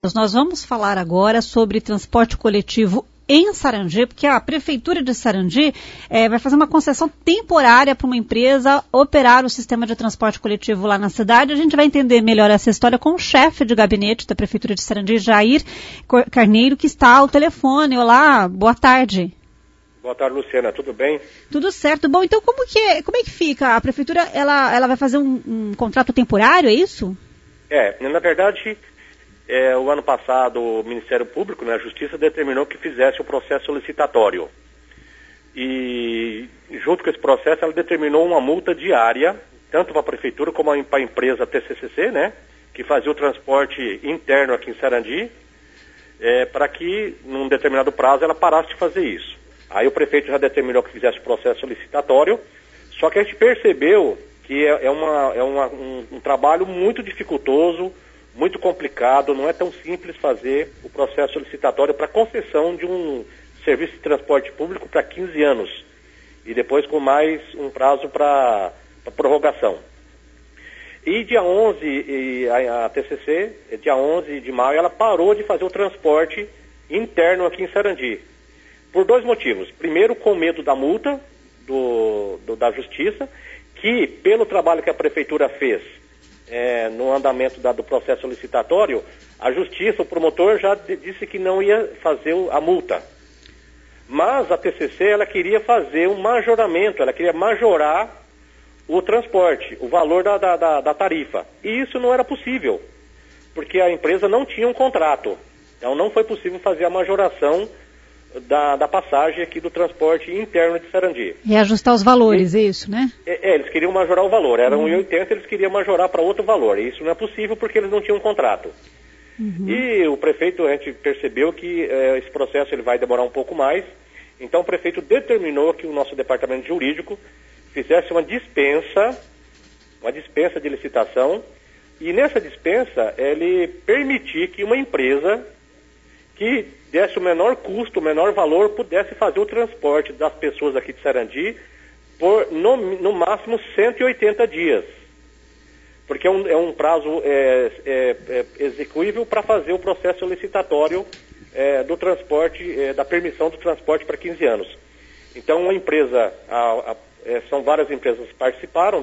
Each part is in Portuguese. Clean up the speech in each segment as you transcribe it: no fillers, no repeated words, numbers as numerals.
Nós vamos falar agora sobre transporte coletivo em Sarandi, porque a Prefeitura de Sarandi vai fazer uma concessão temporária para uma empresa operar o sistema de transporte coletivo lá na cidade. A gente vai entender melhor essa história com o chefe de gabinete da Prefeitura de Sarandi, Jair Carneiro, que está ao telefone. Olá, boa tarde. Boa tarde, Luciana, tudo bem? Tudo certo. Bom, então como é que fica? A Prefeitura ela vai fazer um contrato temporário, é isso? Na verdade... o ano passado, o Ministério Público, a Justiça, determinou que fizesse o processo licitatório. E, junto com esse processo, ela determinou uma multa diária, tanto para a Prefeitura como para a empresa TCCC, que fazia o transporte interno aqui em Sarandi, para que, num determinado prazo, ela parasse de fazer isso. Aí o prefeito já determinou que fizesse o processo licitatório, só que a gente percebeu que é um trabalho muito dificultoso, muito complicado, não é tão simples fazer o processo licitatório para concessão de um serviço de transporte público para 15 anos e depois com mais um prazo para prorrogação. E dia 11, a TCC, dia 11 de maio, ela parou de fazer o transporte interno aqui em Sarandi, por dois motivos. Primeiro, com medo da multa da Justiça, que pelo trabalho que a Prefeitura fez, no andamento do processo licitatório, a Justiça, o promotor, já disse que não ia fazer a multa. Mas a TCC, ela queria fazer um majoramento, ela queria majorar o transporte, o valor da tarifa. E isso não era possível, porque a empresa não tinha um contrato. Então não foi possível fazer a majoração da passagem aqui do transporte interno de Sarandi. E ajustar os valores, é isso, né? Eles queriam majorar o valor. Era 1,80, eles queriam majorar para outro valor. E isso não é possível porque eles não tinham um contrato. E o prefeito, a gente percebeu que esse processo ele vai demorar um pouco mais. Então o prefeito determinou que o nosso departamento jurídico fizesse uma dispensa de licitação. E nessa dispensa, ele permitir que uma empresa que desse o menor custo, o menor valor, pudesse fazer o transporte das pessoas aqui de Sarandi por, no máximo, 180 dias. Porque é um prazo execuível para fazer o processo licitatório do transporte, da permissão do transporte para 15 anos. Então, uma empresa, são várias empresas que participaram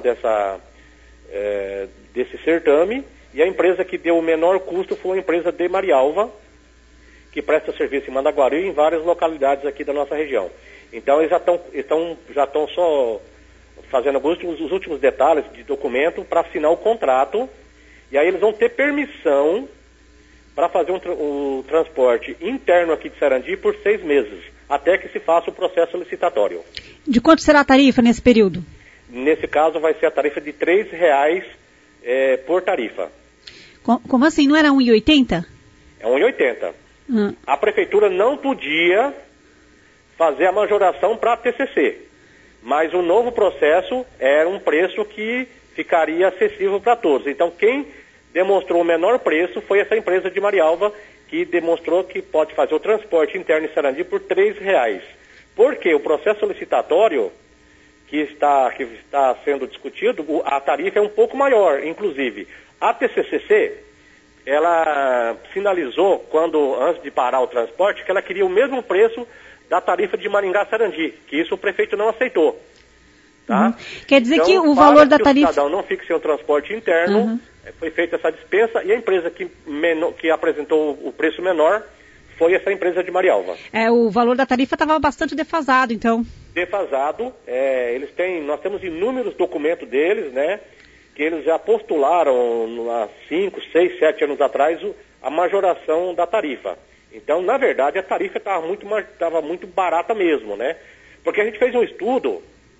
desse certame, e a empresa que deu o menor custo foi a empresa de Marialva, que presta serviço em Mandaguari e em várias localidades aqui da nossa região. Então eles já estão só fazendo os últimos detalhes de documento para assinar o contrato, e aí eles vão ter permissão para fazer o transporte interno aqui de Sarandi por 6 meses, até que se faça o processo licitatório. De quanto será a tarifa nesse período? Nesse caso vai ser a tarifa de R$3 por tarifa. Como assim? Não era 1,80? É 1,80. A Prefeitura não podia fazer a majoração para a TCC, mas o novo processo era um preço que ficaria acessível para todos. Então, quem demonstrou o menor preço foi essa empresa de Marialva, que demonstrou que pode fazer o transporte interno em Sarandi por R$3. Porque o processo licitatório que está sendo discutido, a tarifa é um pouco maior, inclusive. A TCCC, ela sinalizou, antes de parar o transporte, que ela queria o mesmo preço da tarifa de Maringá-Sarandi, que isso o prefeito não aceitou. Tá? Quer dizer então, que o valor da tarifa... o cidadão não fique sem o transporte interno, foi feita essa dispensa, e a empresa que apresentou o preço menor foi essa empresa de Marialva. O valor da tarifa estava bastante defasado, então. Defasado, nós temos inúmeros documentos deles, que eles já postularam há 5, 6, 7 anos atrás a majoração da tarifa. Então, na verdade, a tarifa estava muito barata mesmo, Porque a gente fez um estudo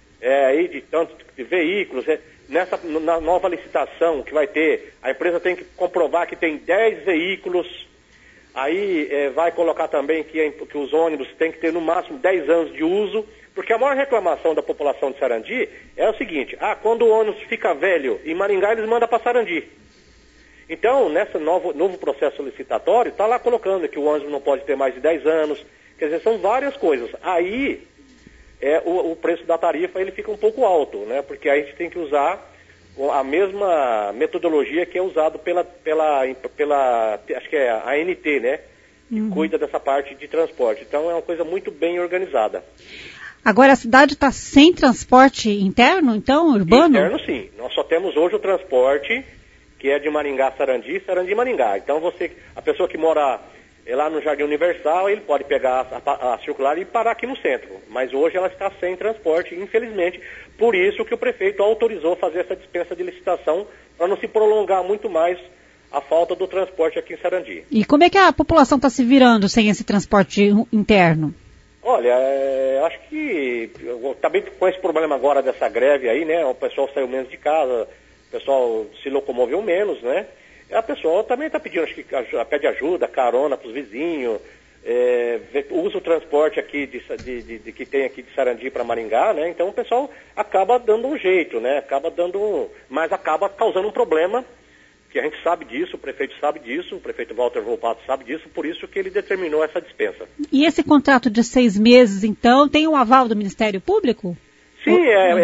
de veículos, na nova licitação que vai ter, a empresa tem que comprovar que tem 10 veículos, aí vai colocar também que os ônibus têm que ter no máximo 10 anos de uso, porque a maior reclamação da população de Sarandi é o seguinte: quando o ônibus fica velho em Maringá, eles mandam para Sarandi. Então, nesse novo processo licitatório, está lá colocando que o ônibus não pode ter mais de 10 anos, quer dizer, são várias coisas. Aí, o preço da tarifa ele fica um pouco alto, porque aí a gente tem que usar a mesma metodologia que é usado pela acho que é a ANT, né? Que cuida dessa parte de transporte. Então é uma coisa muito bem organizada. Agora a cidade está sem transporte interno, então, urbano? Interno, sim. Nós só temos hoje o transporte que é de Maringá a Sarandi, Sarandi a Maringá. Então a pessoa que mora lá no Jardim Universal, ele pode pegar a circular e parar aqui no centro. Mas hoje ela está sem transporte, infelizmente. Por isso que o prefeito autorizou fazer essa dispensa de licitação, para não se prolongar muito mais a falta do transporte aqui em Sarandi. E como é que a população está se virando sem esse transporte interno? Olha, acho que também com esse problema agora dessa greve aí, né? O pessoal saiu menos de casa, o pessoal se locomoveu menos, né? A pessoa também está pedindo, acho que pede ajuda, carona para os vizinhos, usa o transporte aqui que tem aqui de Sarandi para Maringá, né? Então o pessoal acaba dando um jeito, né? Mas acaba causando um problema, que a gente sabe disso, o prefeito sabe disso, o prefeito Walter Volpato sabe disso, por isso que ele determinou essa dispensa. E esse contrato de 6 meses, então, tem um aval do Ministério Público? Sim,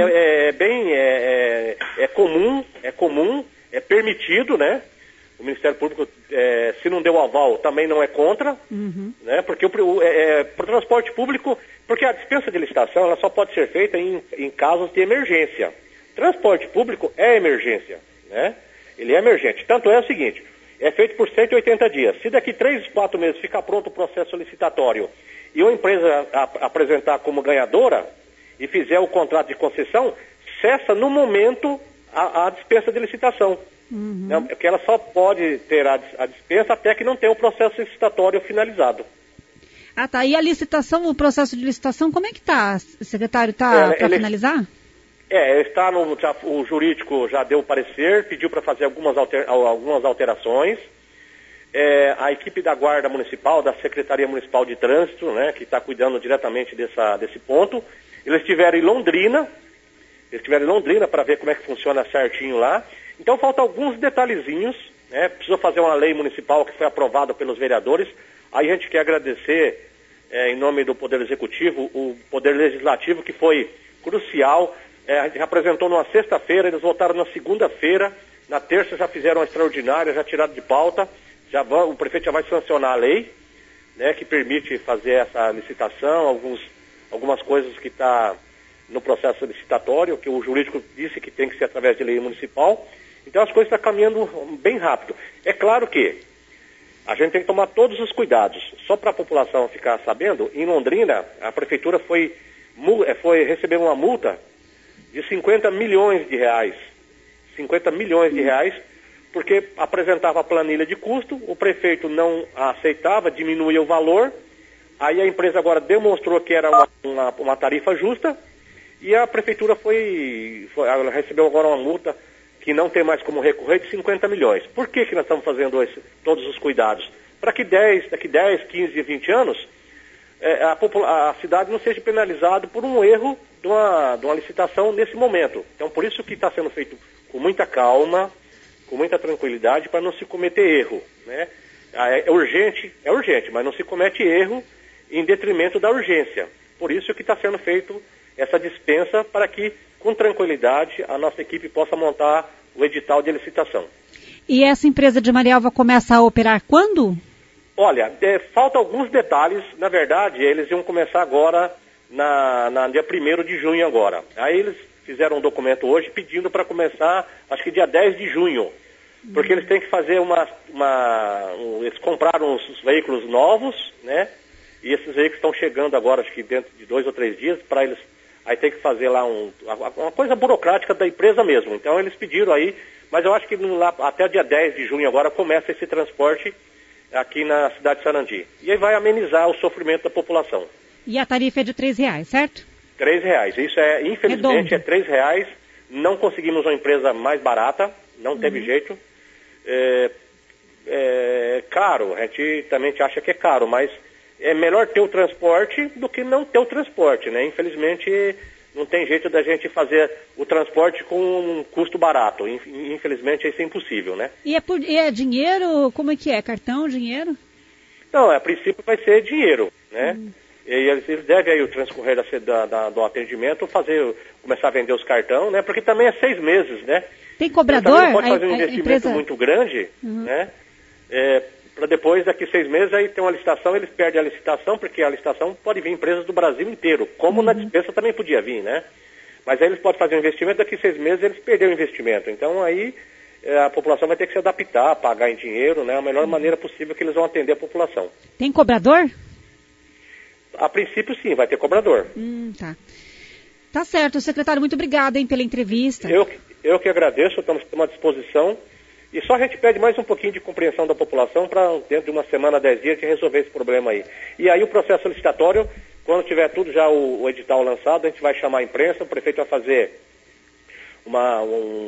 é comum, é permitido, né? O Ministério Público, se não deu aval, também não é contra, né? Porque pro transporte público, porque a dispensa de licitação ela só pode ser feita em casos de emergência. Transporte público é emergência, né? Ele é emergente. Tanto é o seguinte, é feito por 180 dias. Se daqui 3, 4 meses ficar pronto o processo licitatório e uma empresa apresentar como ganhadora e fizer o contrato de concessão, cessa no momento a dispensa de licitação. Porque ela só pode ter a dispensa até que não tenha o processo licitatório finalizado. Ah, tá. E a licitação, o processo de licitação, como é que está? O secretário está para finalizar? O jurídico já deu o parecer, pediu para fazer algumas alterações. A equipe da Guarda Municipal, da Secretaria Municipal de Trânsito, né, que está cuidando diretamente desse ponto, eles estiveram em Londrina para ver como é que funciona certinho lá. Então faltam alguns detalhezinhos, né? Precisou fazer uma lei municipal que foi aprovada pelos vereadores. Aí a gente quer agradecer, em nome do Poder Executivo, o Poder Legislativo, que foi crucial. A gente apresentou numa sexta-feira, eles votaram na segunda-feira, na terça já fizeram uma extraordinária, já tiraram de pauta, o prefeito já vai sancionar a lei, né, que permite fazer essa licitação, algumas coisas que está no processo licitatório, que o jurídico disse que tem que ser através de lei municipal. Então as coisas estão caminhando bem rápido. É claro que a gente tem que tomar todos os cuidados. Só para a população ficar sabendo, em Londrina, a prefeitura foi receber uma multa de 50 milhões de reais. 50 milhões de reais, porque apresentava a planilha de custo, o prefeito não aceitava, diminuía o valor, aí a empresa agora demonstrou que era uma tarifa justa, e a prefeitura ela recebeu agora uma multa que não tem mais como recorrer de 50 milhões. Por que nós estamos fazendo todos os cuidados? Para que daqui 10, 15, 20 anos, a cidade não seja penalizada por um erro de uma licitação nesse momento. Então, por isso que está sendo feito com muita calma, com muita tranquilidade, para não se cometer erro, né? É urgente, mas não se comete erro em detrimento da urgência. Por isso que está sendo feito essa dispensa, para que, com tranquilidade, a nossa equipe possa montar o edital de licitação. E essa empresa de Marialva começa a operar quando? Olha, falta alguns detalhes. Na verdade, eles iam começar agora, na dia 1º de junho agora. Aí eles fizeram um documento hoje pedindo para começar, acho que dia 10 de junho. Porque eles têm que fazer eles compraram os veículos novos, né? E esses veículos estão chegando agora, acho que dentro de 2 ou 3 dias, para eles. Aí tem que fazer lá uma coisa burocrática da empresa mesmo. Então eles pediram aí, mas eu acho que até o dia 10 de junho agora começa esse transporte aqui na cidade de Sarandi. E aí vai amenizar o sofrimento da população. E a tarifa é de R$3, certo? R$3. Isso infelizmente, Redondo. é R$3. Não conseguimos uma empresa mais barata, não teve jeito. É caro, a gente também acha que é caro, mas é melhor ter o transporte do que não ter o transporte, né? Infelizmente, não tem jeito da gente fazer o transporte com um custo barato. Infelizmente, isso é impossível, né? E é dinheiro? Como é que é? Cartão, dinheiro? Não, a princípio vai ser dinheiro, né? E eles devem aí o transcorrer do atendimento começar a vender os cartões, né? Porque também é 6 meses, né? Tem cobrador? Não pode fazer um investimento muito grande, né? Para depois, daqui 6 meses, aí tem uma licitação, eles perdem a licitação, porque a licitação pode vir empresas do Brasil inteiro, como na dispensa também podia vir, né? Mas aí eles podem fazer um investimento, daqui 6 meses eles perderam o investimento. Então aí a população vai ter que se adaptar, pagar em dinheiro, né? A melhor maneira possível que eles vão atender a população. Tem cobrador? A princípio, sim, vai ter cobrador. Tá. Tá certo, secretário, muito obrigada, hein, pela entrevista. Eu que agradeço, estamos à disposição. E só a gente pede mais um pouquinho de compreensão da população para, dentro de uma semana, 10 dias, de resolver esse problema aí. E aí o processo licitatório, quando tiver tudo já o edital lançado, a gente vai chamar a imprensa, o prefeito vai fazer uma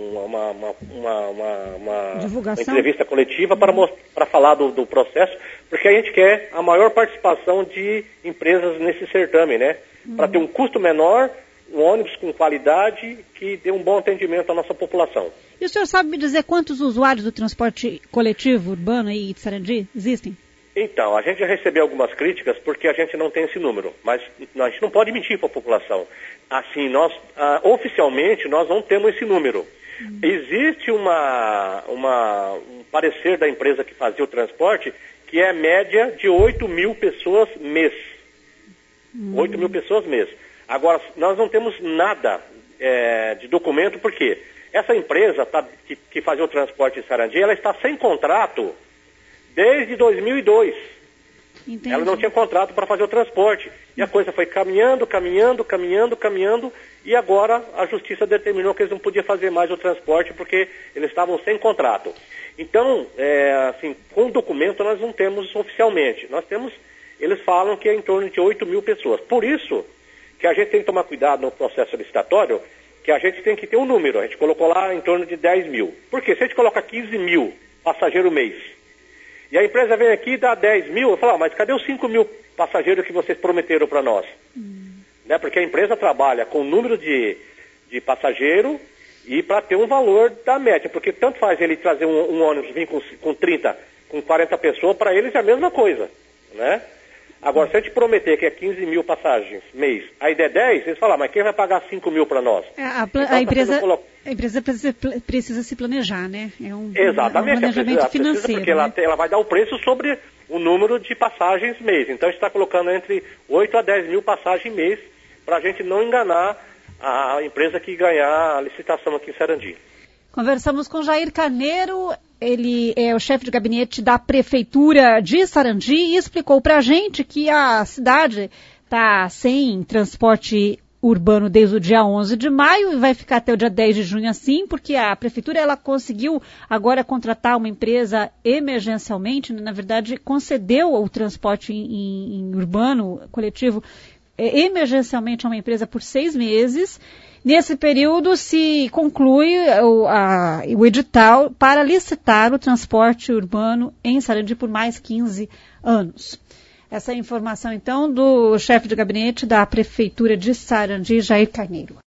entrevista coletiva para falar do processo, porque a gente quer a maior participação de empresas nesse certame, né? Para ter um custo menor, um ônibus com qualidade que dê um bom atendimento à nossa população. E o senhor sabe me dizer quantos usuários do transporte coletivo urbano aí de Sarandi existem? Então, a gente já recebeu algumas críticas porque a gente não tem esse número, mas a gente não pode mentir para a população. Assim, oficialmente nós não temos esse número. Existe um parecer da empresa que fazia o transporte que é a média de 8 mil pessoas mês. 8 mil pessoas mês. Agora, nós não temos nada de documento, porque essa empresa que fazia o transporte em Sarandi, ela está sem contrato desde 2002. Entendi. Ela não tinha contrato para fazer o transporte. E a coisa foi caminhando, e agora a justiça determinou que eles não podiam fazer mais o transporte porque eles estavam sem contrato. Então, com documento nós não temos oficialmente. Eles falam que é em torno de 8 mil pessoas. Por isso que a gente tem que tomar cuidado no processo licitatório, que a gente tem que ter um número. A gente colocou lá em torno de 10 mil. Porque se a gente coloca 15 mil passageiros mês, e a empresa vem aqui e dá 10 mil, eu falo, mas cadê os 5 mil passageiros que vocês prometeram para nós? Né? Porque a empresa trabalha com o número de passageiro e para ter um valor da média. Porque tanto faz ele trazer um ônibus, vir com 30, com 40 pessoas, para eles é a mesma coisa, né? Agora, se a gente prometer que é 15 mil passagens mês, aí der 10, eles falam, mas quem vai pagar 5 mil para nós? A empresa precisa se planejar, né? Exatamente, um planejamento financeiro. Porque ela vai dar o preço sobre o número de passagens mês. Então, a gente está colocando entre 8 a 10 mil passagens mês para a gente não enganar a empresa que ganhar a licitação aqui em Sarandi. Conversamos com Jair Carneiro, ele é o chefe de gabinete da Prefeitura de Sarandi e explicou para a gente que a cidade está sem transporte urbano desde o dia 11 de maio e vai ficar até o dia 10 de junho assim, porque a Prefeitura ela conseguiu agora contratar uma empresa emergencialmente, na verdade concedeu o transporte em urbano coletivo emergencialmente a uma empresa por 6 meses. Nesse período se conclui o edital para licitar o transporte urbano em Sarandi por mais 15 anos. Essa é a informação, então, do chefe de gabinete da Prefeitura de Sarandi, Jair Carneiro.